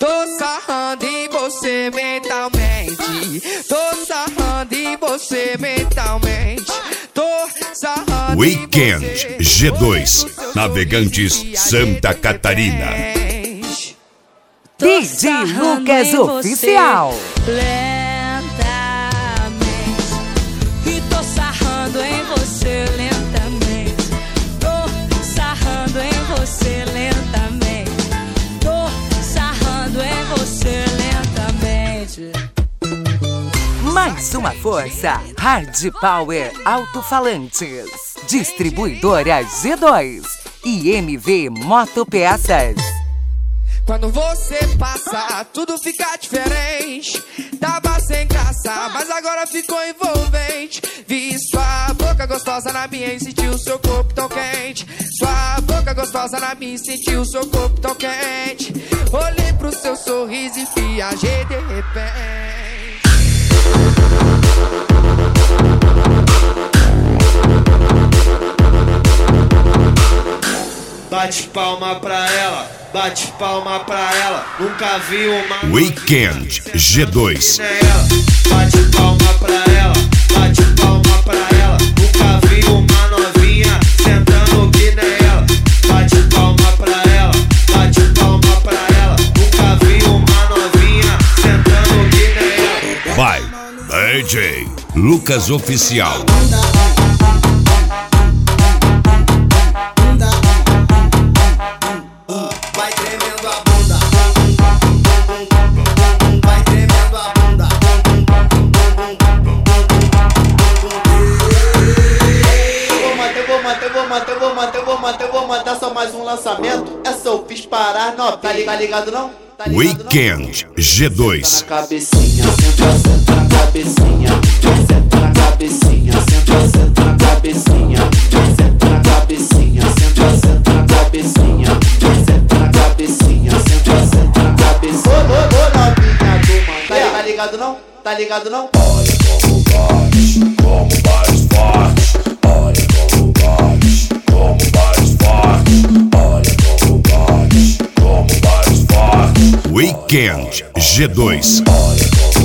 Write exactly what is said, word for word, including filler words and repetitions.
Tô sarrando em você mentalmente. Tô sarrando em você mentalmente. Tô sarrando Weekend em você. G dois, Navegantes, Santa Catarina. D J Lucas Oficial. E tô sarrando em você lentamente. Tô sarrando em você lentamente. Tô sarrando em você lentamente. Mais uma força. Hard Power Alto-Falantes. Distribuidora G dois. E M V Motopeças. Quando você passa, tudo fica diferente. Tava sem graça, mas agora ficou envolvente. Vi sua boca gostosa na minha e senti o seu corpo tão quente. Sua boca gostosa na minha e senti o seu corpo tão quente. Olhei pro seu sorriso e viajei de repente. Bate palma pra ela, bate palma pra ela. Nunca vi uma Weekend G dois. Bate palma pra ela, bate palma pra ela. Nunca vi uma novinha sentando que nem ela. Bate palma pra ela, bate palma pra ela. Nunca vi uma novinha sentando que nem ela. Vai, D J Lucas Oficial. Vai tremendo a bunda, vai tremendo a bunda. Eu vou matar, eu vou matar, eu vou matar, eu vou matar, eu vou matar só mais um lançamento. Essa eu fiz parar, não, tá ligado não? Tá ligado, Weekend G dois. na cabecinha, senta, senta na cabecinha, senta na cabecinha, senta, senta na cabecinha, senta na cabecinha, senta, senta na cabecinha, senta na cabecinha, senta, senta na cabecinha. Ô, ô, ô, novinha do mano, tá ligado não? Tá ligado não? Olha como bate, como bate forte. Olha como bate, como bate forte. Olha como bate, como bate forte. Weekend G dois. Olha como